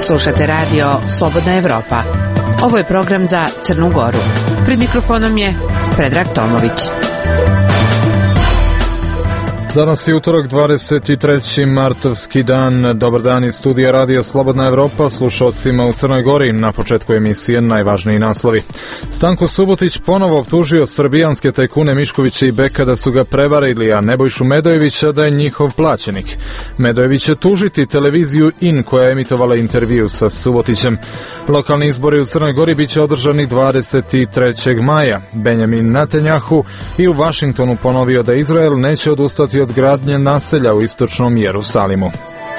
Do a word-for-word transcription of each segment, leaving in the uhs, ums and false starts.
Slušate radio Slobodna Evropa. Ovo je program za Crnu Goru. Pred mikrofonom je Predrag Tomović. Danas je utorak, dvadeset treći martovski dan. Dobar dan iz studija radija Slobodna Evropa, slušalcima u Crnoj Gori. Na početku emisije najvažniji naslovi. Stanko Subotić ponovo optužio srbijanske tajkune Miškovića i Beka da su ga prevarili, a Nebojšu Medojevića da je njihov plaćenik. Medojević će tužiti televiziju In koja je emitovala intervju sa Subotićem. Lokalni izbori u Crnoj Gori biće održani dvadeset trećeg maja. Benjamin Netanjahu i u Vašingtonu ponovio da Izrael neće odustati od gradnje naselja u istočnom Jerusalimu.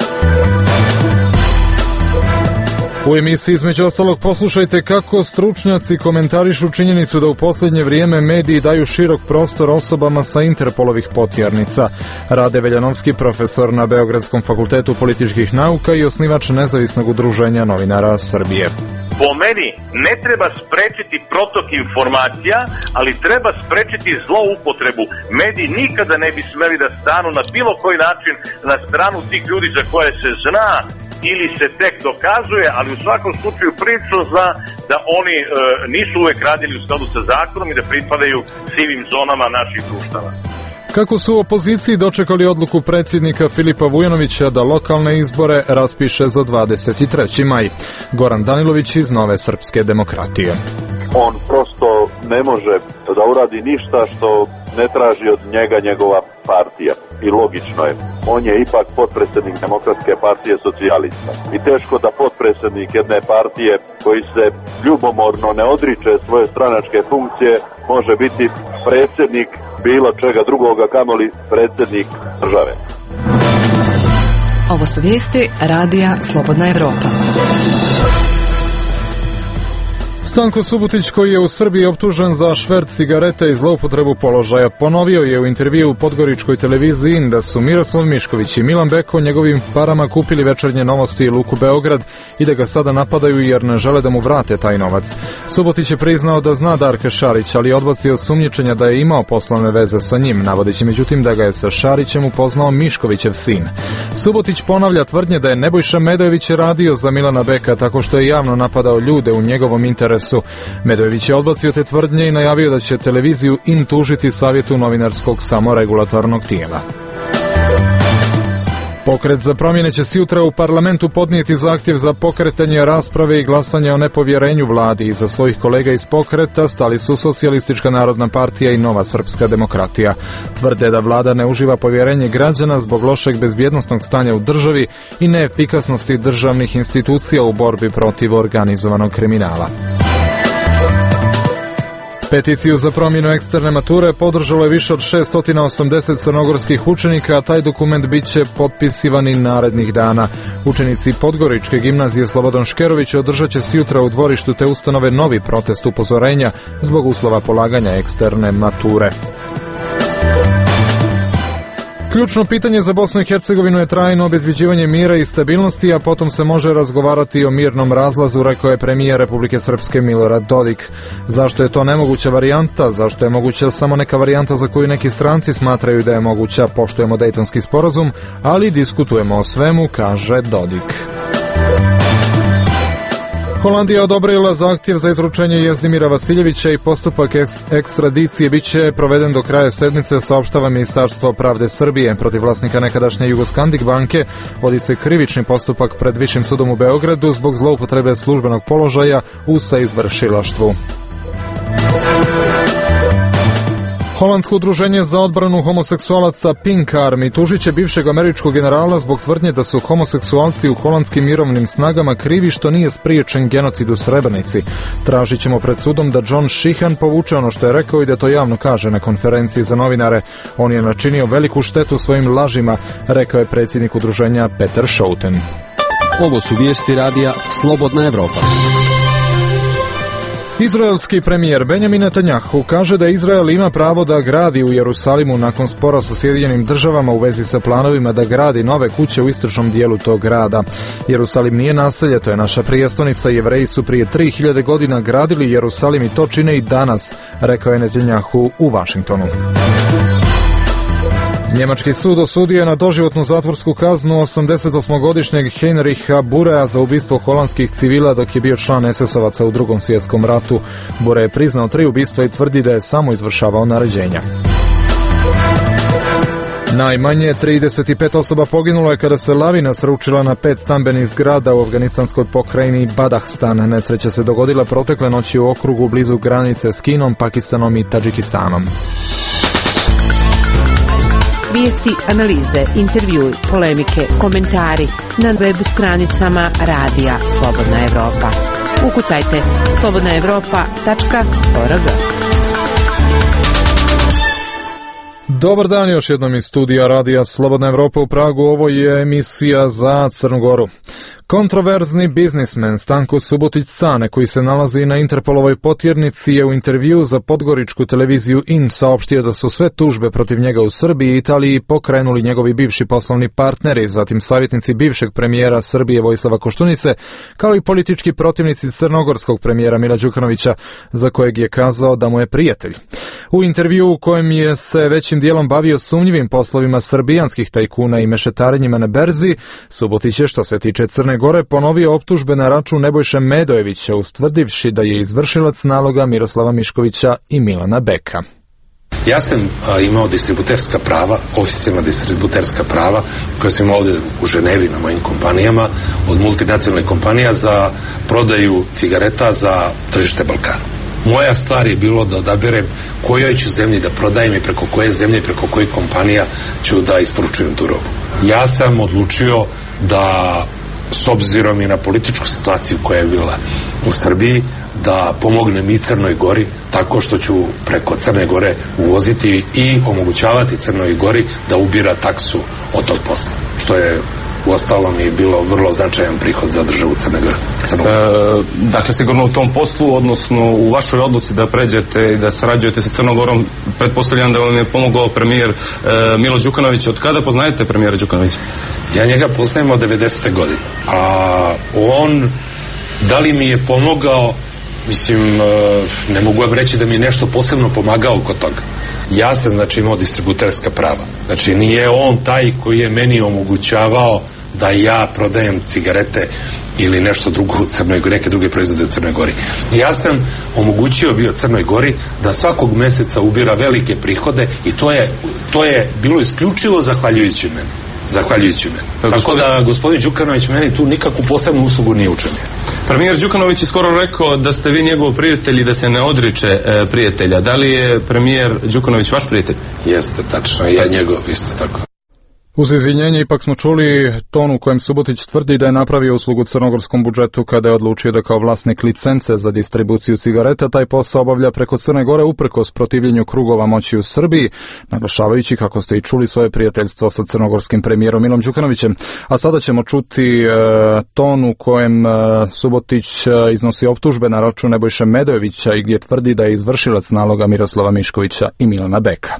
U emisiji između ostalog poslušajte kako stručnjaci komentarišu činjenicu da u posljednje vrijeme mediji daju širok prostor osobama sa Interpolovih potjernica. Rade Veljanovski, profesor na Beogradskom fakultetu političkih nauka i osnivač nezavisnog udruženja novinara Srbije. Po meni ne treba sprečiti protok informacija, ali treba sprečiti zloupotrebu. Mediji nikada ne bi smeli da stanu na bilo koji način na stranu tih ljudi za koje se zna ili se tek dokazuje, ali u svakom slučaju prilično zna da oni e, nisu uvek radili u skladu sa zakonom i da pripadaju sivim zonama naših društava. Kako su u opoziciji dočekali odluku predsjednika Filipa Vujanovića da lokalne izbore raspiše za dvadeset treći maj? Goran Danilović iz Nove srpske demokratije. On prosto ne može da uradi ništa što ne traži od njega njegova partija. I logično je. On je ipak potpredsjednik Demokratske partije socijalista. I teško da potpredsjednik jedne partije koji se ljubomorno ne odriče svoje stranačke funkcije može biti predsjednik bilo čega drugoga, kamoli predsjednik države. Ovo su vijesti radija Slobodna Evropa. Stanko Subotić, koji je u Srbiji optužen za šverc cigareta i zloupotrebu položaja, ponovio je u intervju u podgoričkoj televiziji In da su Miroslav Mišković i Milan Beko njegovim parama kupili Večernje novosti i Luku Beograd i da ga sada napadaju jer ne žele da mu vrate taj novac. Subotić je priznao da zna Darka Šarića, ali odbacio sumnjičenja da je imao poslovne veze sa njim, navodeći međutim da ga je sa Šarićem upoznao Miškovićev sin. Subotić ponavlja tvrdnje da je Nebojša Medojević radio za Milana Beka tako što je javno napadao ljude u njegovom interesu. Medojević je odbacio te tvrdnje i najavio da će televiziju In tužiti Savjetu novinarskog samoregulatornog tijela. Pokret za promjene će sutra u parlamentu podnijeti zahtjev za pokretanje rasprave i glasanje o nepovjerenju vladi. Iza svojih kolega iz pokreta stali su Socijalistička narodna partija i Nova srpska demokratija. Tvrde da vlada ne uživa povjerenje građana zbog lošeg bezbjednosnog stanja u državi i neefikasnosti državnih institucija u borbi protiv organizovanog kriminala. Peticiju za promjenu eksterne mature podržalo je više od šesto osamdeset crnogorskih učenika, a taj dokument bit će potpisivan i narednih dana. Učenici Podgoričke gimnazije Slobodan Škerović održat će sutra u dvorištu te ustanove novi protest upozorenja zbog uslova polaganja eksterne mature. Ključno pitanje za Bosnu i Hercegovinu je trajno obezbeđivanje mira i stabilnosti, a potom se može razgovarati o mirnom razlazu, rekao je premijer Republike Srpske Milorad Dodik. Zašto je to nemoguća varijanta? Zašto je moguća samo neka varijanta za koju neki stranci smatraju da je moguća? Poštujemo Dejtonski sporazum, ali diskutujemo o svemu, kaže Dodik. Holandija odobrila zahtjev za izručenje Jezdimira Vasiljevića i postupak ekstradicije bit će proveden do kraja sedmice, saopštava Ministarstvo pravde Srbije. Protiv vlasnika nekadašnje Jugoskandik banke vodi se krivični postupak pred Višim sudom u Beogradu zbog zloupotrebe službenog položaja u saizvršilaštvu. Holandsko udruženje za odbranu homoseksualaca Pink Army tužit će bivšeg američkog generala zbog tvrdnje da su homoseksualci u holandskim mirovnim snagama krivi što nije spriječen genocid u Srebrenici. Tražit ćemo pred sudom da John Sheehan povuče ono što je rekao i da to javno kaže na konferenciji za novinare. On je načinio veliku štetu svojim lažima, rekao je predsjednik udruženja Peter Schouten. Ovo su vijesti radija Slobodna Evropa. Izraelski premijer Benjamin Netanjahu kaže da Izrael ima pravo da gradi u Jerusalimu nakon spora sa Sjedinjenim državama u vezi sa planovima da gradi nove kuće u istočnom dijelu tog grada. Jerusalim nije naselje, to je naša prijestolnica. Jevreji su prije tri hiljade godina gradili Jerusalim i to čine i danas, rekao je Netanjahu u Vašingtonu. Njemački sud osudio je na doživotnu zatvorsku kaznu osamdesetosmogodišnjeg Heinricha Burea za ubistvo holandskih civila dok je bio član es es ovaca u Drugom svjetskom ratu. Bure je priznao tri ubistva i tvrdi da je samo izvršavao naređenja. Najmanje trideset pet osoba poginulo je kada se lavina sručila na pet stambenih zgrada u afganistanskoj pokrajini Badahstan. Nesreća se dogodila protekle noći u okrugu blizu granice s Kinom, Pakistanom i Tadžikistanom. Vijesti, analize, intervjui, polemike, komentari na web stranicama Radija Slobodna Evropa. Ukucajte slobodna evropa tačka org. Dobar dan, još jednom iz studija Radija Slobodna Evropa u Pragu. Ovo je emisija za Crnu Goru. Kontroverzni biznismen Stanko Subotić-Cane, koji se nalazi na Interpolovoj potjernici, je u intervju za podgoričku televiziju In saopštio da su sve tužbe protiv njega u Srbiji i Italiji pokrenuli njegovi bivši poslovni partneri, zatim savjetnici bivšeg premijera Srbije Vojislava Koštunice, kao i politički protivnici crnogorskog premijera Mila Đukanovića, za kojeg je kazao da mu je prijatelj. U intervju u kojem je se većim dijelom bavio sumnjivim poslovima srbijanskih tajkuna i mešetarenjima na berzi, Subotić je, što se tiče Crne Gore, ponovio optužbe na račun Nebojše Medojevića, ustvrdivši da je izvršilac naloga Miroslava Miškovića i Milana Beka. Ja sam a, imao distributerska prava, oficijalna distributerska prava, koja sam imao ovdje u Ženevi na mojim kompanijama, od multinacionalnih kompanija za prodaju cigareta za tržište Balkana. Moja stvar je bilo da odaberem kojoj ću zemlji da prodajem i preko koje zemlje i preko kojih kompanija ću da isporučujem tu robu. Ja sam odlučio da, s obzirom i na političku situaciju koja je bila u Srbiji, da pomognem i Crnoj Gori tako što ću preko Crne Gore uvoziti i omogućavati Crnoj Gori da ubira taksu od tog posla, što je uostalom je bilo vrlo značajan prihod za državu Crne Gore. E, dakle, sigurno u tom poslu, odnosno u vašoj odluci da pređete i da sarađujete sa Crnom Gorom, pretpostavljam da vam je pomogao premijer e, Milo Đukanović. Od kada poznajete premijera Đukanovića? Ja njega poznajem od devedesete godine. A on, da li mi je pomogao, mislim, ne mogu vam reći da mi je nešto posebno pomagao kod toga. Ja sam, znači, imao distributerska prava. Znači, nije on taj koji je meni omogućavao da ja prodajem cigarete ili nešto drugo u Crnoj Gori, neke druge proizvode u Crnoj Gori. Ja sam omogućio bio Crnoj Gori da svakog meseca ubira velike prihode i to je, to je bilo isključivo zahvaljujući meni. Zahvaljujući meni. Tako gospodin... da gospodin Đukanović meni tu nikakvu posebnu uslugu nije učinio. Premijer Đukanović je skoro rekao da ste vi njegov prijatelj i da se ne odriče e, prijatelja. Da li je premijer Đukanović vaš prijatelj? Jeste, tačno, ja njegov isto tako. Uz izvinjenje ipak smo čuli ton u kojem Subotić tvrdi da je napravio uslugu crnogorskom budžetu kada je odlučio da kao vlasnik licence za distribuciju cigareta taj posao obavlja preko Crne Gore uprkos protivljenju krugova moći u Srbiji, naglašavajući, kako ste i čuli, svoje prijateljstvo sa crnogorskim premijerom Milom Đukanovićem. A sada ćemo čuti e, ton u kojem e, Subotić e, iznosi optužbe na račun Nebojše Medojevića i gdje tvrdi da je izvršilac naloga Miroslava Miškovića i Milana Beka.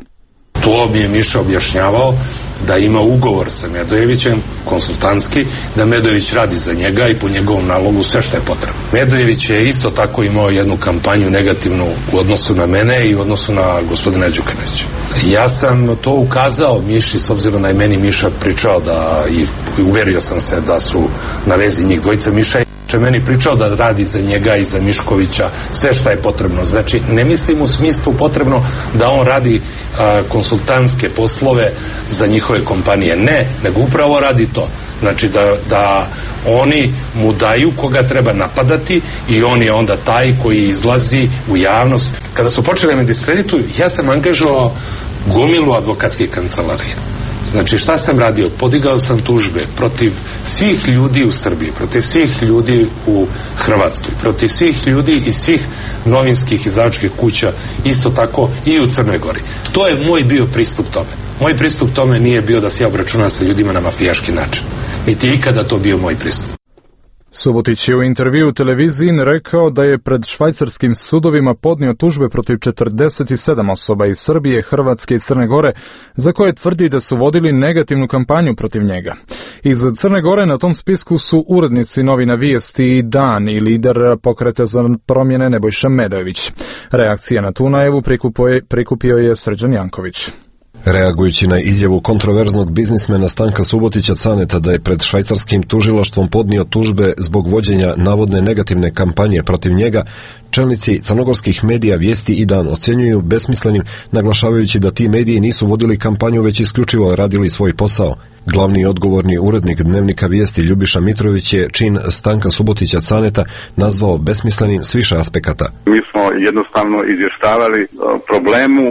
To mi je Miša objašnjavao da ima ugovor sa Medojevićem, konsultantski, da Medojević radi za njega i po njegovom nalogu sve što je potrebno. Medojević je isto tako imao jednu kampanju negativnu u odnosu na mene i u odnosu na gospodina Đukanovića. Ja sam to ukazao Miši, s obzirom da je meni Miša pričao da, i uverio sam se da su na vezi njih dvojica. Miša je meni pričao da radi za njega i za Miškovića sve što je potrebno. Znači, ne mislim u smislu potrebno da on radi a, konsultantske poslove za njihove kompanije. Ne, nego upravo radi to. Znači da, da oni mu daju koga treba napadati i on je onda taj koji izlazi u javnost. Kada su počeli me diskredituju, ja sam angažovao gomilu advokatskih kancelarija. Znači, šta sam radio? Podigao sam tužbe protiv svih ljudi u Srbiji, protiv svih ljudi u Hrvatskoj, protiv svih ljudi iz svih novinskih izdavačkih kuća, isto tako i u Crnoj Gori. To je moj bio pristup tome. Moj pristup tome nije bio da se ja obračunam sa ljudima na mafijaški način. Niti je ikada to bio moj pristup. Subotić je u intervju u televiziji rekao da je pred švajcarskim sudovima podnio tužbe protiv četrdeset sedam osoba iz Srbije, Hrvatske i Crne Gore, za koje tvrdi da su vodili negativnu kampanju protiv njega. Iz Crne Gore na tom spisku su urednici novina Vijesti i Dan i lider pokreta za promjene Nebojša Medojević. Reakcija na tu najavu prikupio je Srđan Janković. Reagujući na izjavu kontroverznog biznismena Stanka Subotića Caneta da je pred švajcarskim tužilaštvom podnio tužbe zbog vođenja navodne negativne kampanje protiv njega, čelnici crnogorskih medija Vijesti i Dan ocjenjuju besmislenim, naglašavajući da ti mediji nisu vodili kampanju, već isključivo radili svoj posao. Glavni odgovorni urednik dnevnika Vijesti Ljubiša Mitrović je čin Stanka Subotića Caneta nazvao besmislenim s više aspekata. Mi smo jednostavno izvještavali problemu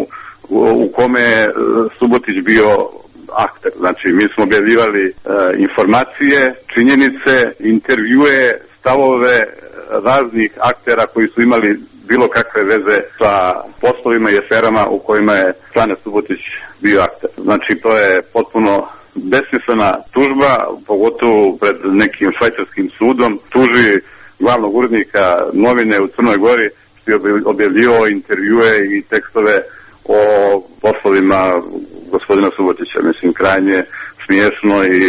u kome je Subotić bio akter. Znači, mi smo objavljivali e, informacije, činjenice, intervjue, stavove raznih aktera koji su imali bilo kakve veze sa poslovima i aferama u kojima je Cane Subotić bio akter. Znači, to je potpuno besmislena tužba, pogotovo pred nekim švajcarskim sudom. Tuži glavnog urednika novine u Crnoj Gori što je objavljivao intervjue i tekstove o poslovima gospodina Subotića. Mislim, krajnje smiješno i,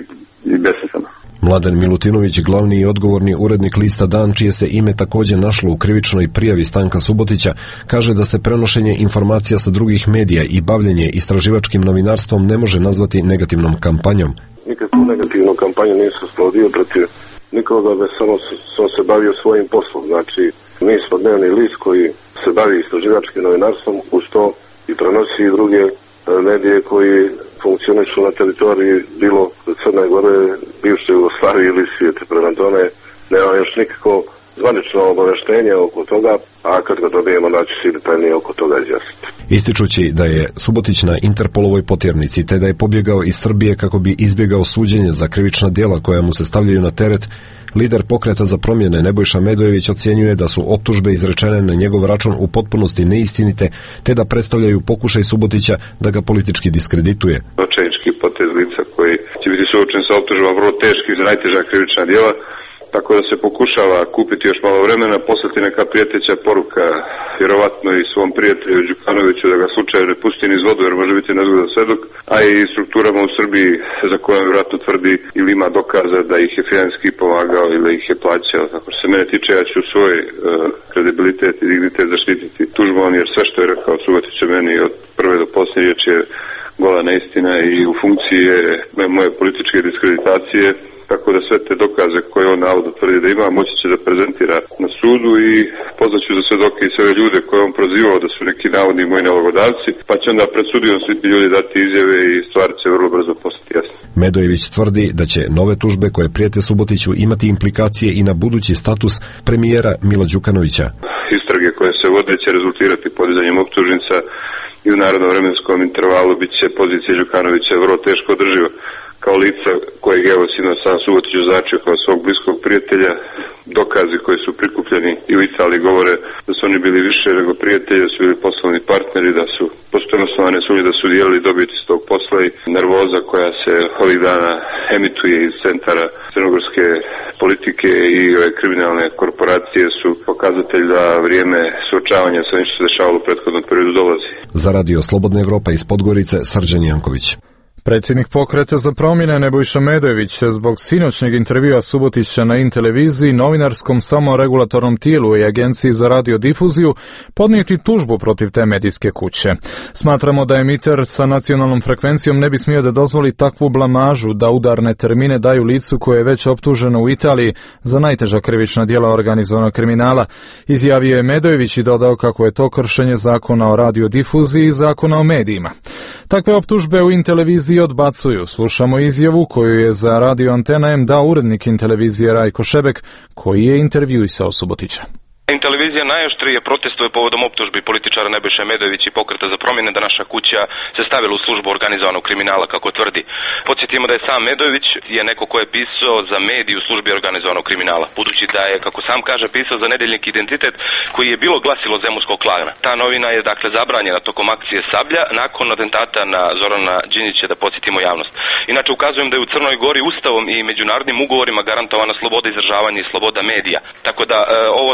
i besmisleno. Mladen Milutinović, glavni i odgovorni urednik lista Dan, čije se ime također našlo u krivičnoj prijavi Stanka Subotića, kaže da se prenošenje informacija sa drugih medija i bavljenje istraživačkim novinarstvom ne može nazvati negativnom kampanjom. Nikakvu negativnu kampanju nisam slodio protiv nikoga, već samo sam se bavio svojim poslom. Znači, mi smo dnevni list koji se bavi istraživačkim novinarstvom, uz to i prenosi i druge medije koji funkcionišu na teritoriji bilo Crne Gore, bivše Jugoslavije ili svijete. Prema tome nema još nikako zvanično obaveštenje oko toga, a kad ga dobijemo da će se detaljnije oko toga izjasniti. Ističući da je Subotić na Interpolovoj potjernici te da je pobjegao iz Srbije kako bi izbjegao suđenje za krivična djela koja mu se stavljaju na teret, lider Pokreta za promjene Nebojša Medojević ocjenjuje da su optužbe izrečene na njegov račun u potpunosti neistinite, te da predstavljaju pokušaj Subotića da ga politički diskredituje. Očajnički potez lica koji će biti suočen sa optužbama vrlo teških za najteža krivična djela, tako da se pokušava kupiti još malo vremena, poslati neka prijateljska poruka, vjerovatno i svom prijatelju Đukanoviću da ga slučaj ne pusti niz vodu jer može biti nezgodan svedok, a i strukturama u Srbiji za koje vjerojatno tvrdi ili ima dokaza da ih je financijski pomagao ili da ih je plaćao. Tako što se mene tiče, ja ću svoj uh, kredibilitet i dignitet zaštititi tužbom, jer sve što je rekao Subotić o meni od prve do posljednje riječi je gola neistina i u funkciji je moje političke diskreditacije. Tako da sve te dokaze koje on navodno tvrdi da ima, moći će da prezentira na sudu i pozvaću za svedoke i sve ljude koje on prozivao da su neki navodni moji nalogodavci, pa će onda pred sudijom svi ti ljudi dati izjave i stvari će vrlo brzo postati jasne. Medojević tvrdi da će nove tužbe koje prijete Subotiću imati implikacije i na budući status premijera Mila Đukanovića. Istrage koje se vode će rezultirati podizanjem optužnica i u narednom vremenskom intervalu bit će pozicija Đukanovića vrlo teško održiva. Kao lica kojeg evo sino sam Subotić označio kao svog bliskog prijatelja, dokazi koji su prikupljeni i u Italiji govore da su oni bili više nego prijatelji, da su bili poslovni partneri, da su postojno osnovane sumnje da su dijelili dobiti iz tog posla i nervoza koja se ovih dana emituje iz centara crnogorske politike i ove kriminalne korporacije su pokazatelj da vrijeme suočavanja sa nešto se dešavalo u prethodnom periodu dolazi. Za Radio Slobodna Evropa iz Podgorice, Srđan Janković. Predsjednik Pokreta za promjene Nebojša Medojević zbog sinoćnjeg intervjua Subotića na In televiziji, novinarskom samoregulatornom tijelu i agenciji za radiodifuziju podnijeti tužbu protiv te medijske kuće. Smatramo da emiter sa nacionalnom frekvencijom ne bi smio da dozvoli takvu blamažu da udarne termine daju licu koje je već optuženo u Italiji za najteža krivična djela organizovanog kriminala, izjavio je Medojević i dodao kako je to kršenje zakona o radiodifuziji i zakona o medijima. Takve optužbe u In televiziji odbacuju. Slušamo izjavu koju je za Radio Antena M dao urednik In televizije Rajko Šebek, koji je intervjuisao Subotića. In televizija najoštrije protestuje povodom optužbi političara Nebojše Medojević i Pokreta za promjene da naša kuća se stavila u službu organizovanog kriminala, kako tvrdi. Podsjetimo da je sam Medojević je neko ko je pisao za medij u službi organizovanog kriminala, budući da je, kako sam kaže, pisao za nedeljnik Identitet koji je bilo glasilo zemunskog klana. Ta novina je dakle zabranjena tokom akcije Sablja nakon atentata na Zorana Đinđića, da podsjetimo javnost. Inače ukazujem da je u Crnoj Gori ustavom i međunarodnim ugovorima garantovana sloboda izražavanja i sloboda medija. Tako da e, ovo smatram kao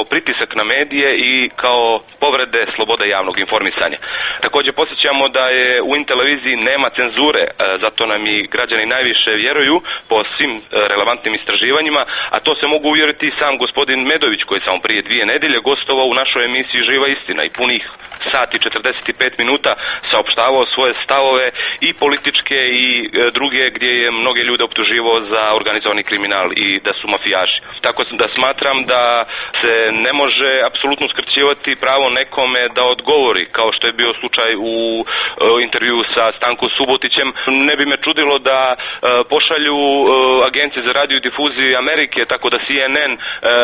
kao pritisak na medije i kao povrede slobode javnog informisanja. Također podsjećamo da je u In televiziji nema cenzure, zato nam i građani najviše vjeruju po svim relevantnim istraživanjima, a to se mogu uvjeriti i sam gospodin Medović koji samo prije dvije nedelje gostovao u našoj emisiji Živa istina i punih sat i četrdeset pet minuta saopštavao svoje stavove i političke i druge gdje je mnoge ljude optuživao za organizovani kriminal i da su mafijaši. Tako da smatram da se ne može apsolutno uskraćivati pravo nekome da odgovori, kao što je bio slučaj u intervju sa Stankom Subotićem. Ne bi me čudilo da pošalju agencije za radiodifuziju Amerike, tako da C N N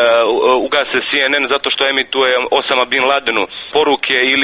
ugase C N N zato što emituje Osama Bin Ladenu poruke, ili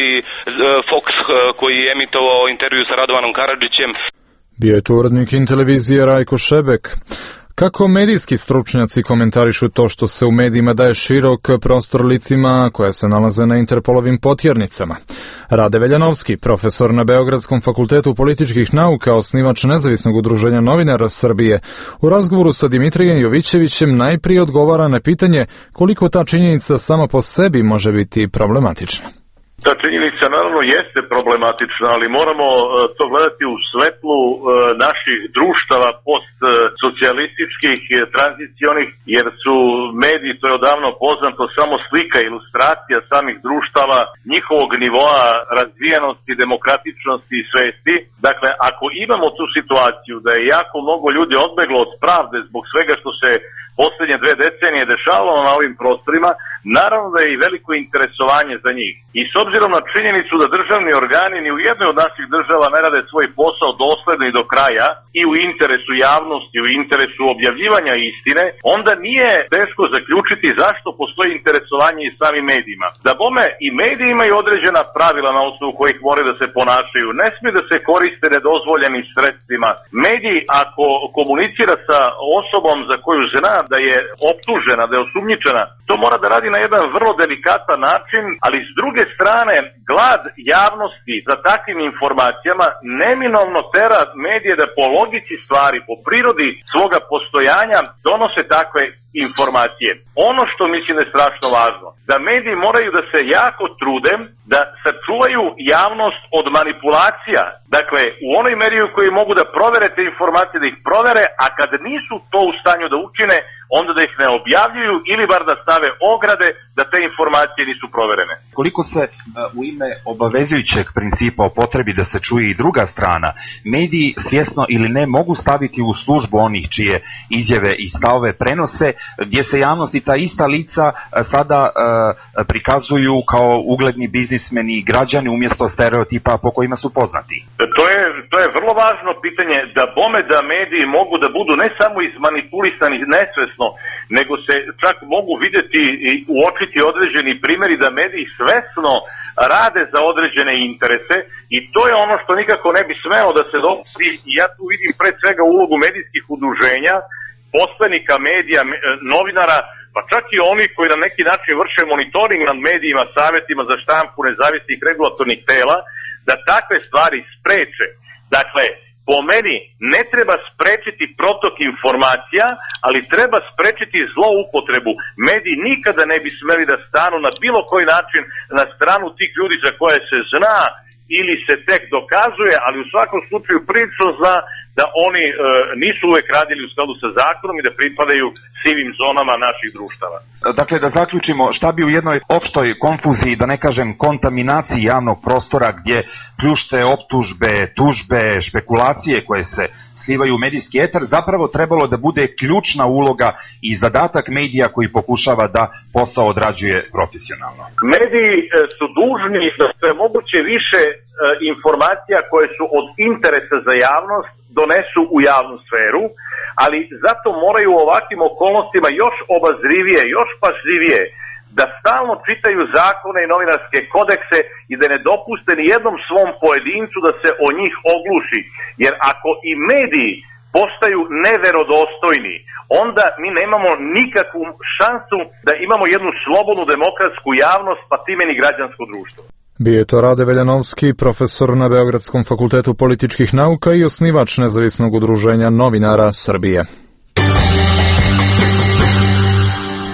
Fox koji je emitovao intervju sa Radovanom Karadžićem. Bio je to urednik In televizije Rajko Šebek. Kako medijski stručnjaci komentarišu to što se u medijima daje širok prostor licima koja se nalaze na Interpolovim potjernicama? Rade Veljanovski, profesor na Beogradskom fakultetu političkih nauka, osnivač nezavisnog udruženja novinara Srbije, u razgovoru sa Dimitrijem Jovićevićem najprije odgovara na pitanje koliko ta činjenica sama po sebi može biti problematična. Ta činjenica naravno jeste problematična, ali moramo to gledati u svetlu naših društava post-socijalističkih, tranzicionih, jer su mediji, to je odavno poznato, samo slika, ilustracija samih društava, njihovog nivoa razvijenosti, demokratičnosti i svesti. Dakle, ako imamo tu situaciju da je jako mnogo ljudi odbeglo od pravde zbog svega što se posljednje dve decenije dešavalo na ovim prostorima, naravno da je i veliko interesovanje za njih. I s obzirom na činjenicu da državni organi ni u jednoj od naših država ne rade svoj posao dosledno i do kraja i u interesu javnosti, u interesu objavljivanja istine, onda nije teško zaključiti zašto postoji interesovanje i samim medijima. Da bome i mediji imaju određena pravila na osnovu kojih moraju da se ponašaju. Ne smije da se koriste nedozvoljenim sredstvima. Mediji ako komunicira sa osobom za koju zna da je optužena, da je osumnjičena, to mora da radi na jedan vrlo delikatan način, ali s druge strane glad javnosti za takvim informacijama neminovno tera medije da po logici stvari, po prirodi svoga postojanja donose takve informacije. Ono što mislim da je strašno važno, da mediji moraju da se jako trude da sačuvaju javnost od manipulacija. Dakle, u onoj meri u kojoj mogu da provere te informacije, da ih provere, a kad nisu to u stanju da učine, onda da ih ne objavljuju ili bar da stave ograde da te informacije nisu proverene. Koliko se u ime obavezujućeg principa o potrebi da se čuje i druga strana, mediji svjesno ili ne mogu staviti u službu onih čije izjave i stavove prenose, gdje se javnost i ta ista lica sada uh, prikazuju kao ugledni biznismeni i građani umjesto stereotipa po kojima su poznati. To je, to je vrlo važno pitanje, da bome da mediji mogu da budu ne samo izmanipulisani nesvesno, nego se čak mogu vidjeti i uočiti određeni primjeri da mediji svesno rade za određene interese, i to je ono što nikako ne bi smelo da se dogodi. Ja tu vidim pre svega ulogu medijskih udruženja, poslanika medija, novinara, pa čak i oni koji na neki način vrše monitoring nad medijima, savjetima za štampu nezavisnih regulatornih tela, da takve stvari spreče. Dakle, po meni ne treba sprečiti protok informacija, ali treba sprečiti zloupotrebu. Mediji nikada ne bi smeli da stanu na bilo koji način na stranu tih ljudi za koje se zna ili se tek dokazuje, ali u svakom slučaju prilično zna da oni e, nisu uvek radili u skladu sa zakonom i da pripadaju sivim zonama naših društava. Dakle, da zaključimo, šta bi u jednoj opštoj konfuziji, da ne kažem kontaminaciji javnog prostora gdje pljušte optužbe, tužbe, špekulacije koje se slivaju u medijski etar, zapravo trebalo da bude ključna uloga i zadatak medija koji pokušava da posao odrađuje profesionalno. Mediji su dužni da sve moguće više e, informacija koje su od interesa za javnost donesu u javnu sferu, ali zato moraju u ovakvim okolnostima još obazrivije, još pažljivije da stalno čitaju zakone i novinarske kodekse i da ne dopuste ni jednom svom pojedincu da se o njih ogluši. Jer ako i mediji postaju neverodostojni, onda mi nemamo nikakvu šansu da imamo jednu slobodnu demokratsku javnost, pa time ni građansko društvo. Bio je to Rade Veljanovski, profesor na Beogradskom fakultetu političkih nauka i osnivač nezavisnog udruženja novinara Srbije.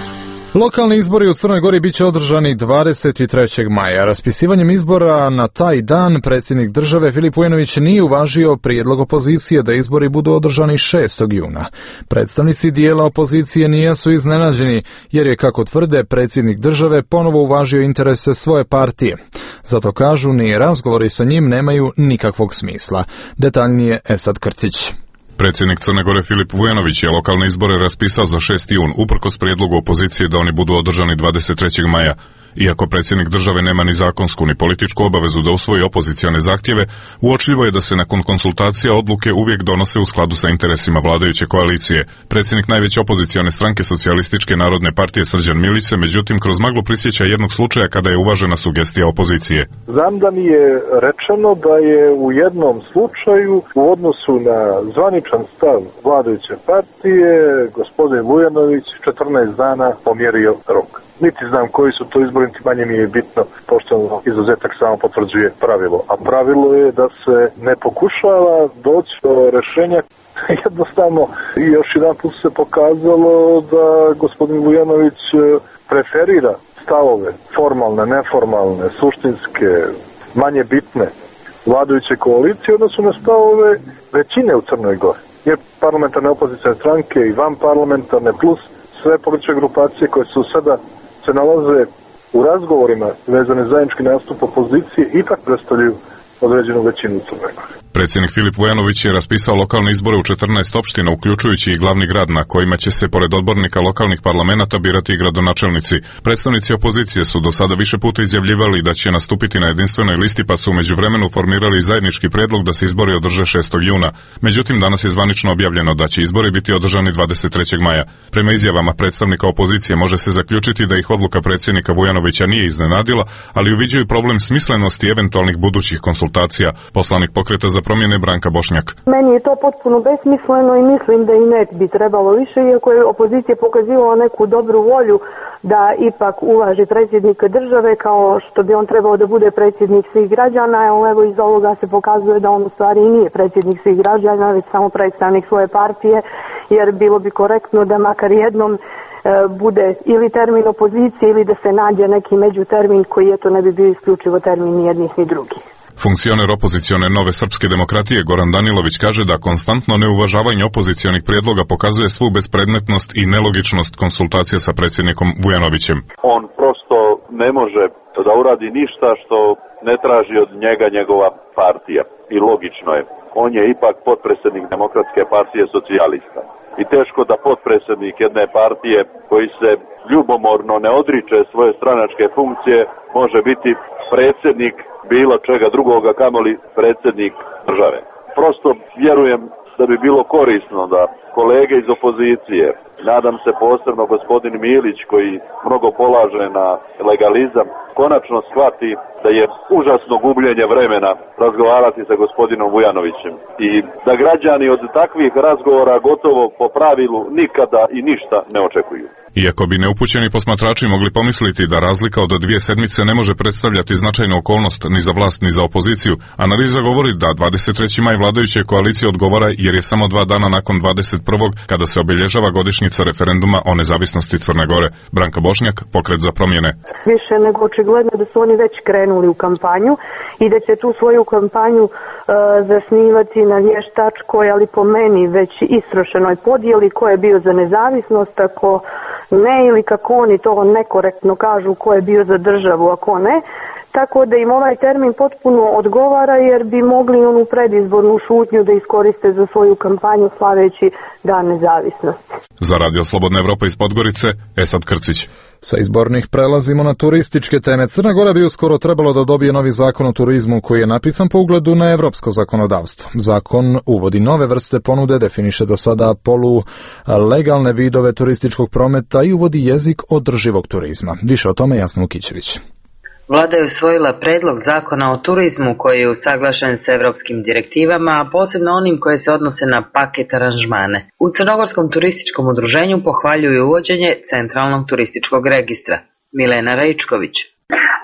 Lokalni izbori u Crnoj Gori biće održani dvadeset trećeg maja. Raspisivanjem izbora na taj dan predsjednik države Filip Vujanović nije uvažio prijedlog opozicije da izbori budu održani šestog juna. Predstavnici dijela opozicije nisu iznenađeni, jer je, kako tvrde, predsjednik države ponovo uvažio interese svoje partije. Zato kažu, ni razgovori sa njim nemaju nikakvog smisla. Detaljnije Esad Krcić. Predsjednik Crne Gore Filip Vujanović je lokalne izbore raspisao za šesti jun, uprkos prijedlogu opozicije da oni budu održani dvadeset trećeg maja. Iako predsjednik države nema ni zakonsku ni političku obavezu da usvoji opozicione zahtjeve, uočljivo je da se nakon konsultacija odluke uvijek donose u skladu sa interesima vladajuće koalicije. Predsjednik najveće opozicione stranke Socijalističke narodne partije Srđan Milić se međutim kroz maglu prisjeća jednog slučaja kada je uvažena sugestija opozicije. Znam da mi je rečeno da je u jednom slučaju u odnosu na zvaničan stav vladajuće partije gospodin Vujanović četrnaest dana pomjerio rok. Niti znam koji su to izbori, niti manje mi je bitno, pošto izuzetak samo potvrđuje pravilo. A pravilo je da se ne pokušava doći do rješenja. Jednostavno, i još jedan put se pokazalo da gospodin Vujanović preferira stavove formalne, neformalne, suštinske, manje bitne vladajuće koalicije, odnosno na stavove većine u Crnoj Gori. Jer parlamentarne opozicijne stranke i van parlamentarne plus sve političke grupacije koje su sada se nalaze u razgovorima vezane zajednički nastup opozicije ipak predstavljaju određenu većinu u Crnoj Gori. Predsjednik Filip Vujanović je raspisao lokalne izbore u četrnaest opština, uključujući i glavni grad, na kojima će se pored odbornika lokalnih parlamenata birati i gradonačelnici. Predstavnici opozicije su do sada više puta izjavljivali da će nastupiti na jedinstvenoj listi, pa su u međuvremenu formirali zajednički predlog da se izbori održe šestog juna. Međutim, danas je zvanično objavljeno da će izbori biti održani dvadeset trećeg maja. Prema izjavama predstavnika opozicije može se zaključiti da ih odluka predsjednika Vujanovića nije iznenadila, ali uviđaju problem smislenosti eventualnih budućih konsultacija. Poslanik Pokreta za promjene Branka Bošnjak. Meni je to potpuno besmisleno i mislim da i ne bi trebalo više, iako je opozicija pokazivala neku dobru volju da ipak uvaži predsjednika države kao što bi on trebao da bude predsjednik svih građana, ali evo iz ovoga se pokazuje da on u stvari i nije predsjednik svih građana, već samo predstavnik svoje partije, jer bilo bi korektno da makar jednom e, bude ili termin opozicije ili da se nađe neki međutermin koji eto ne bi bio isključivo termin ni jednih ni drugih. Funkcioner opozicione Nove srpske demokratije Goran Danilović kaže da konstantno neuvažavanje opozicionih prijedloga pokazuje svu bespredmetnost i nelogičnost konsultacija sa predsjednikom Vujanovićem. On prosto ne može da uradi ništa što ne traži od njega njegova partija. I logično je. On je ipak potpredsjednik Demokratske partije socijalista. I teško da potpredsjednik jedne partije koji se ljubomorno ne odriče svoje stranačke funkcije može biti predsjednik bilo čega drugoga, kamoli predsjednik države. Prosto vjerujem da bi bilo korisno da kolege iz opozicije, nadam se posebno gospodin Milić koji mnogo polaže na legalizam, konačno shvati da je užasno gubljenje vremena razgovarati sa gospodinom Vujanovićem i da građani od takvih razgovora gotovo po pravilu nikada i ništa ne očekuju. Iako bi neupućeni posmatrači mogli pomisliti da razlika od dvije sedmice ne može predstavljati značajnu okolnost ni za vlast ni za opoziciju, analiza govori da dvadeset treći maj vladajuće koalicije odgovara jer je samo dva dana nakon dvadeset prvog kada se obilježava godišnjica referenduma o nezavisnosti Crne Gore. Branka Bošnjak, Pokret za promjene. Više nego očigledno da su oni već krenuli u kampanju i da će tu svoju kampanju e, zasnivati na vještačkoj, ali po meni već istrošenoj podjeli ko je bio za nezavisnost, ako ne, ili kako oni to nekorektno kažu ko je bio za državu, a ko ne. Tako da im ovaj termin potpuno odgovara jer bi mogli onu predizbornu šutnju da iskoriste za svoju kampanju slaveći Dan nezavisnosti. Za Radio Slobodna Evropa iz Podgorice, Esad Krcić. Sa izbornih prelazimo na turističke teme. Crna Gora bi uskoro trebalo da dobije novi zakon o turizmu koji je napisan po ugledu na evropsko zakonodavstvo. Zakon uvodi nove vrste ponude, definiše do sada polu legalne vidove turističkog prometa i uvodi jezik održivog turizma. Više o tome Jasna Ukićević. Vlada je usvojila predlog zakona o turizmu koji je usaglašen s evropskim direktivama, a posebno onim koje se odnose na paket aranžmane. U Crnogorskom turističkom udruženju pohvaljuju uvođenje centralnog turističkog registra. Milena Rejčković.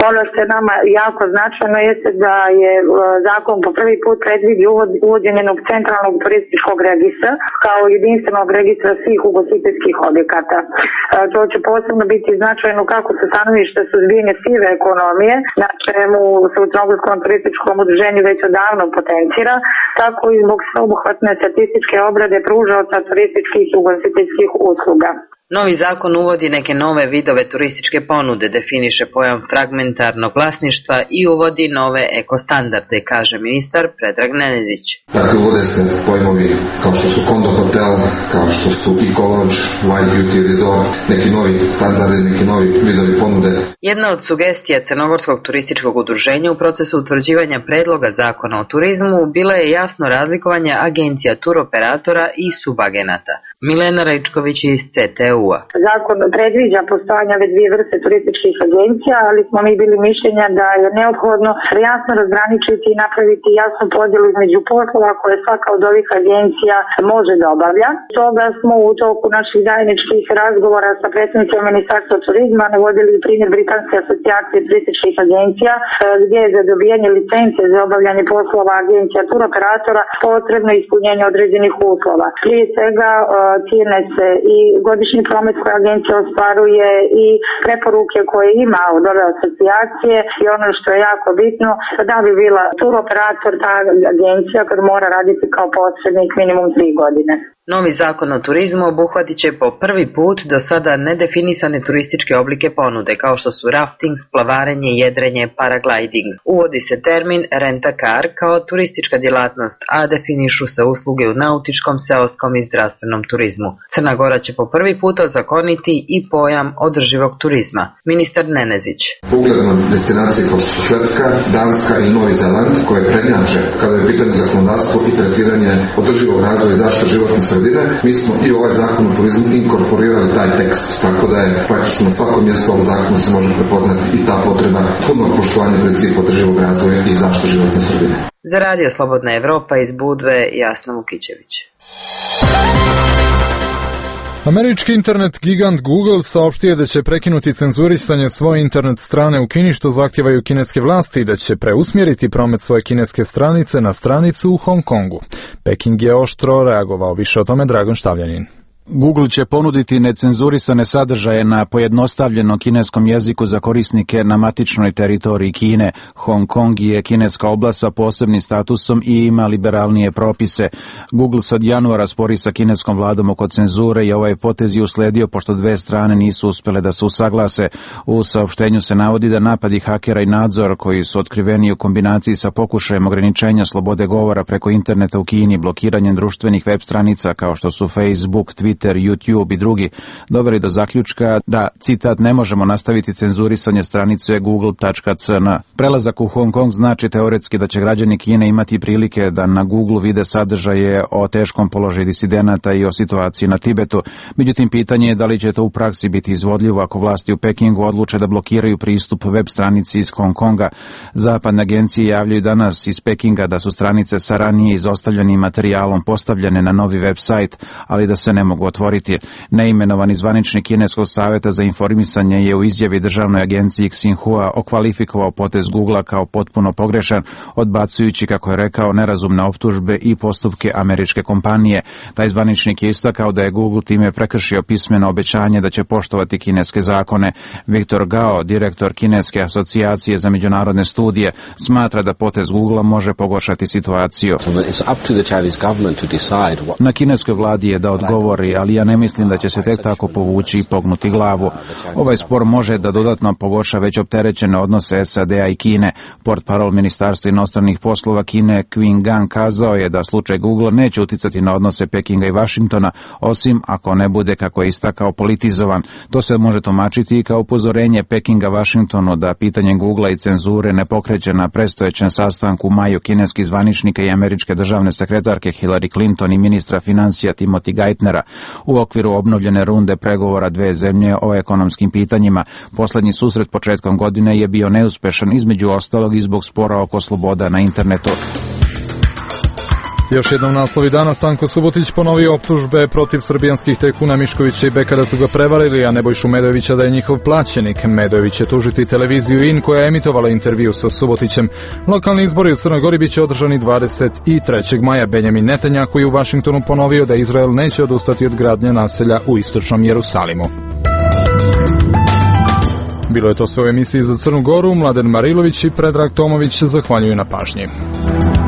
Ono što je nama jako značajno jeste da je zakon po prvi put predvidio uvođenje jednog centralnog turističkog registra kao jedinstvenog registra svih ugostiteljskih objekata. To će posebno biti značajno kako sa stanovišta suzbijanja sive ekonomije, na čemu se u Crnogorskom turističkom udruženju već odavno potencira, tako i zbog sveobuhvatne statističke obrade pružaoca turističkih i ugostiteljskih usluga. Novi zakon uvodi neke nove vidove turističke ponude, definiše pojam fragmentarnog vlasništva i uvodi nove ekostandarde, kaže ministar Predrag Nenezić. Dakle, uvode se pojmovi kao što su kondo hotel, kao što su eco-lodge, white beauty resort, neki novi standardi, neki novi vidovi ponude. Jedna od sugestija Crnogorskog turističkog udruženja u procesu utvrđivanja predloga zakona o turizmu bila je jasno razlikovanje agencija turoperatora i subagenata. Milena Rajčković iz C T U-a. Zakon predviđa postojanje ove dvije vrste turističkih agencija, ali smo mi bili mišljenja da je neophodno jasno razgraničiti i napraviti jasnu podjelu između poslova koje svaka od ovih agencija može da obavlja. Stoga smo u toku naših zajedničkih razgovora sa predstavnicima Ministarstva turizma navodili primjer Britanske asocijacije turističkih agencija, gdje je za dobijanje licence za obavljanje poslova agencija turoperatora potrebno ispunjenje određenih uslova. Prije svega cijene se i godišnji promet koje agencija ostvaruje i preporuke koje ima od ove asocijacije i ono što je jako bitno, da bi bila turoperator ta agencija kad mora raditi kao posrednik minimum tri godine. Novi zakon o turizmu obuhvatit će po prvi put do sada nedefinisane turističke oblike ponude, kao što su rafting, splavarenje, jedrenje, paragliding. Uvodi se termin rent-a-car kao turistička djelatnost, a definišu se usluge u nautičkom, seoskom i zdravstvenom turizmu. Crna Gora će po prvi put ozakoniti i pojam održivog turizma. Ministar Nenezić. Ugledno destinacije kao što su Švedska, Danska i Novi Zeland, koje prednjače kada je pitanje zakonodavstvo i tretiranje održivog razvoja i zaštite životne sredine, mi smo i ovaj zakon o turizmu inkorporirali taj tekst, tako da je praktično na svakom mjestu ovog zakonu se može prepoznati i ta potreba punog poštovanja principa održivog razvoja i zaštite životne sredine. Za Radio Slobodna Evropa iz Budve, Jasna Vukićević. Američki internet gigant Google saopštio da će prekinuti cenzurisanje svoje internet strane u Kini, što zahtijevaju kineske vlasti, i da će preusmjeriti promet svoje kineske stranice na stranicu u Hong Kongu. Peking je oštro reagovao, više o tome Dragan Štavljanin. Google će ponuditi necenzurisane sadržaje na pojednostavljenom kineskom jeziku za korisnike na matičnoj teritoriji Kine. Hong Kong je kineska oblast sa posebnim statusom i ima liberalnije propise. Google sad januara spori sa kineskom vladom oko cenzure i ovaj potez je usledio pošto dve strane nisu uspjele da se usaglase. U saopštenju se navodi da napadi hakera i nadzor koji su otkriveni u kombinaciji sa pokušajem ograničenja slobode govora preko interneta u Kini, blokiranjem društvenih web stranica kao što su Facebook, Twitter, YouTube i drugi, doveli do zaključka da, citat, ne možemo nastaviti cenzurisanje stranice google tačka c n. Prelazak u Hong Kong znači teoretski da će građani Kine imati prilike da na Google vide sadržaje o teškom položaju disidenata i o situaciji na Tibetu. Međutim, pitanje je da li će to u praksi biti izvodljivo ako vlasti u Pekingu odluče da blokiraju pristup web stranici iz Hong Konga. Zapadne agencije javljaju danas iz Pekinga da su stranice sa ranije izostavljenim materijalom postavljene na novi web sajt, ali da se ne mogu otvoriti. Neimenovani zvaničnik Kineskog savjeta za informisanje je u izjavi državnoj agenciji Xinhua okvalifikovao potez Googlea kao potpuno pogrešan, odbacujući, kako je rekao, nerazumne optužbe i postupke američke kompanije. Taj zvaničnik je istakao da je Google time prekršio pismeno obećanje da će poštovati kineske zakone. Viktor Gao, direktor Kineske asocijacije za međunarodne studije, smatra da potez Googlea može pogoršati situaciju. Na kineskoj vladi je da odgovori, ali ja ne mislim da će se tek tako povući i pognuti glavu. Ovaj spor može da dodatno pogorša već opterećene odnose S A D-a i Kine. Portparol Ministarstva inostranih poslova Kine Qin Gang kazao je da slučaj Google neće uticati na odnose Pekinga i Vašingtona, osim ako ne bude, kako je istakao, politizovan. To se može tumačiti i kao upozorenje Pekinga Vašingtonu da pitanje Googlea i cenzure ne pokreće na predstojećem sastanku u maju kineskih zvaničnika i američke državne sekretarke Hillary Clinton i ministra financija Timothy Geithnera u okviru obnovljene runde pregovora dve zemlje o ekonomskim pitanjima. Poslednji susret početkom godine je bio neuspešan, između ostalog i zbog spora oko sloboda na internetu. Još jednom naslovi dana. Stanko Subotić ponovio optužbe protiv srbijanskih tajkuna Miškovića i Beka da su ga prevarili, a Nebojšu Medojevića da je njihov plaćenik. Medojević će tužiti televiziju I N koja je emitovala intervju sa Subotićem. Lokalni izbori u Crnoj Gori biće održani dvadeset trećeg maja. Benjamin Netanjahu je u Vašingtonu ponovio da Izrael neće odustati od gradnje naselja u istočnom Jerusalimu. Bilo je to sve u emisiji za Crnu Goru. Mladen Marilović i Predrag Tomović zahvaljuju na pažnji.